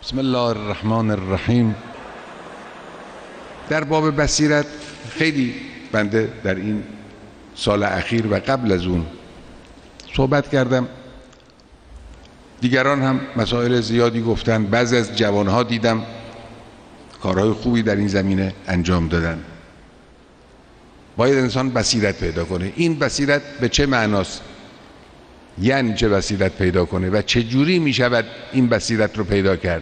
بسم الله الرحمن الرحیم. در باب بصیرت خیلی بنده در این سال اخیر و قبل از اون صحبت کردم، دیگران هم مسائل زیادی گفتن، بعضی از جوانها دیدم کارهای خوبی در این زمینه انجام دادن. باید انسان بصیرت پیدا کنه. این بصیرت به چه معناست؟ یعنی چه بصیرت پیدا کنه و چه جوری می شود این بصیرت رو پیدا کرد؟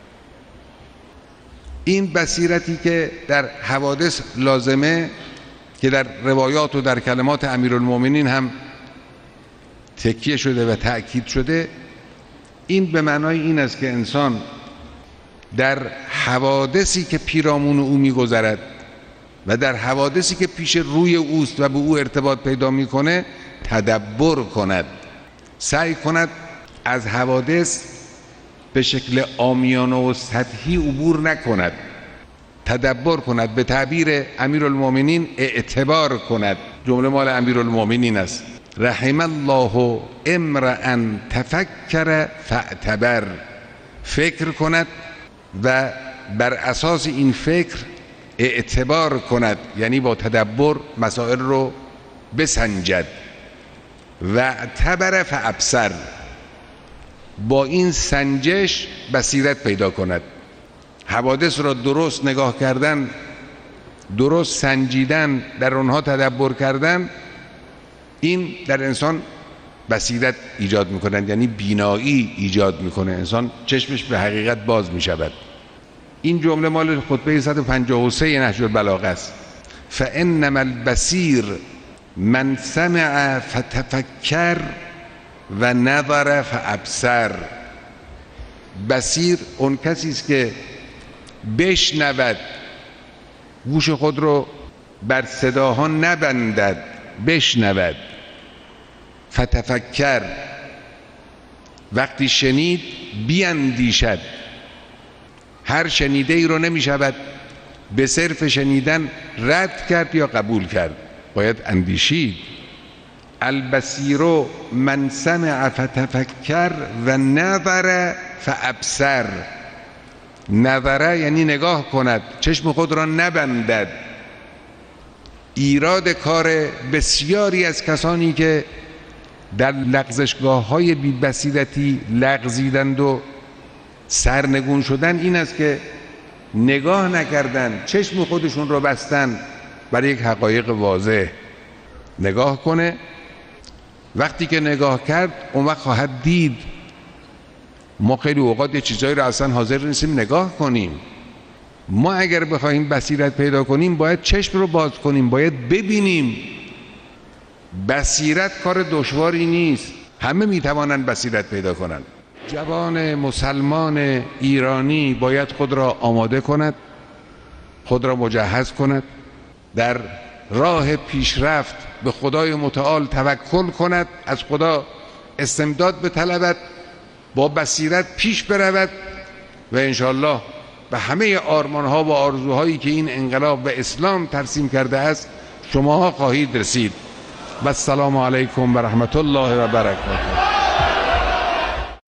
این بصیرتی که در حوادث لازمه، که در روایات و در کلمات امیرالمومنین هم تکیه شده و تأکید شده، این به معنای این است که انسان در حوادثی که پیرامون او می‌گذرد و در حوادثی که پیش روی اوست و به او ارتباط پیدا می‌کنه تدبر کند، سعی کند از حوادث به شکل عامیانه و سطحی عبور نکند، تدبر کند، به تعبیر امیرالمومنین اعتبار کند. جمله مال امیرالمومنین است: رحم الله امرأ تفکر فاعتبر. فکر کند و بر اساس این فکر اعتبار کند، یعنی با تدبر مسائل رو بسنجد. و اعتبر فابصر، با این سنجش بصیرت پیدا کند. حوادث را درست نگاه کردن، درست سنجیدن، در آنها تدبر کردن، این در انسان بصیرت ایجاد میکنند، یعنی بینایی ایجاد میکنه. انسان چشمش به حقیقت باز میشود. این جمله مال خطبه 153 نهج البلاغه است: فانما البصیر من سمع فتفکر و نظر فابصر. بصیر اون کسی است که بشنود، گوش خود رو بر صداها نبندد، بشنود. فتفکر، وقتی شنید بیندیشد. هر شنیده ای رو نمی شود به صرف شنیدن رد کرد یا قبول کرد، باید اندیشید. البصیر من سمع فتفکر و نظر فابصر. نظره یعنی نگاه کند، چشم خود را نبندد. ایراد کار بسیاری از کسانی که در لغزشگاه‌های بی‌بصیرتی لغزیدند و سرنگون شدن این است که نگاه نکردن، چشم خودشون رو بستن بر یک حقایق واضح. نگاه کنه، وقتی که نگاه کرد اون وقت خواهد دید. ما خیلی اوقات یه چیزایی رو اصلا حاضر نیستیم نگاه کنیم. ما اگر بخوایم بصیرت پیدا کنیم باید چشم رو باز کنیم، باید ببینیم. بصیرت کار دشواری نیست، همه میتوانند بصیرت پیدا کنند. جوان مسلمان ایرانی باید خود را آماده کند، خود را مجهز کند، در راه پیشرفت به خدای متعال توکل کند، از خدا استمداد بطلبد، با بصیرت پیش برود و انشاءالله به همه آرمانها و آرزوهایی که این انقلاب و اسلام ترسیم کرده است شماها خواهید رسید. و السلام علیکم و رحمت الله و برکاته.